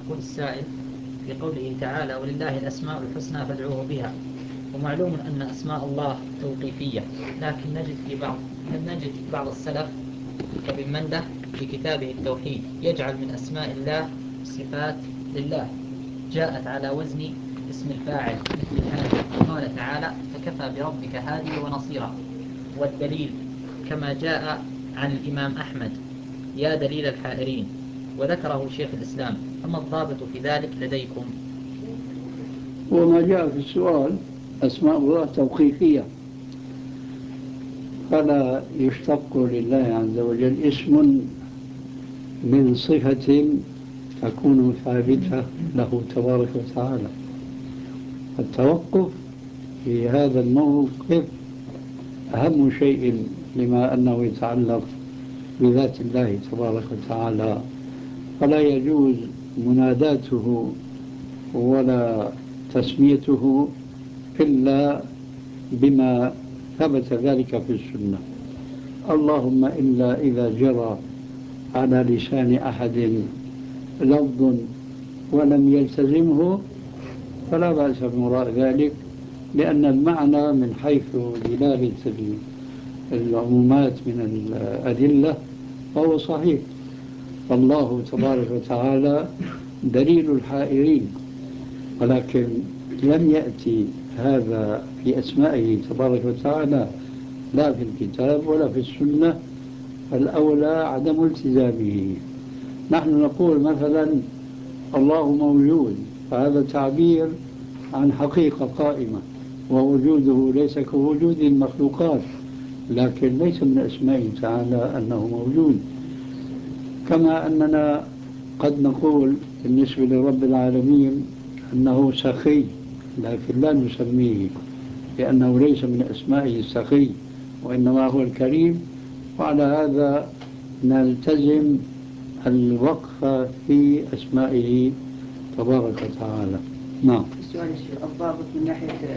يقول السائل في قوله تعالى ولله الأسماء الحسنى فادعوه بها، ومعلوم أن أسماء الله توقيفية، لكن نجد بعض السلف كابن منده في كتابه التوحيد يجعل من أسماء الله صفات لله جاءت على وزن اسم الفاعل مثل الهادي، قال تعالى فكفى بربك هادي ونصيرا. والدليل كما جاء عن الإمام أحمد يا دليل الحائرين، وذكره شيخ الإسلام. أما الضابط في ذلك لديكم؟ وما جاء في السؤال أسماء الله توقيفية، فلا يشتق لله عز وجل اسم من صفة تكون ثابتة له تبارك وتعالى. التوقف في هذا الموقف أهم شيء، لما أنه يتعلق بذات الله تبارك وتعالى، فلا يجوز مناداته ولا تسميته إلا بما ثبت ذلك في السنة، اللهم إلا إذا جرى على لسان أحد لفظ ولم يلتزمه فلا بأس بوراء ذلك، لأن المعنى من حيث دلالة العمومات من الأدلة فهو صحيح. فالله تبارك وتعالى دليل الحائرين، ولكن لم يأتي هذا في أسمائه تبارك وتعالى لا في الكتاب ولا في السنة، فالأولى عدم التزامه. نحن نقول مثلا الله موجود، فهذا تعبير عن حقيقة قائمة، ووجوده ليس كوجود المخلوقات، لكن ليس من أسمائه تعالى أنه موجود. كما أننا قد نقول بالنسبة لرب العالمين أنه سخي، لكن لا نسميه، لأنه ليس من أسمائه السخي، وإنما هو الكريم. وعلى هذا نلتزم الوقف في أسمائه تبارك وتعالى. نعم. السؤال الضابط من ناحية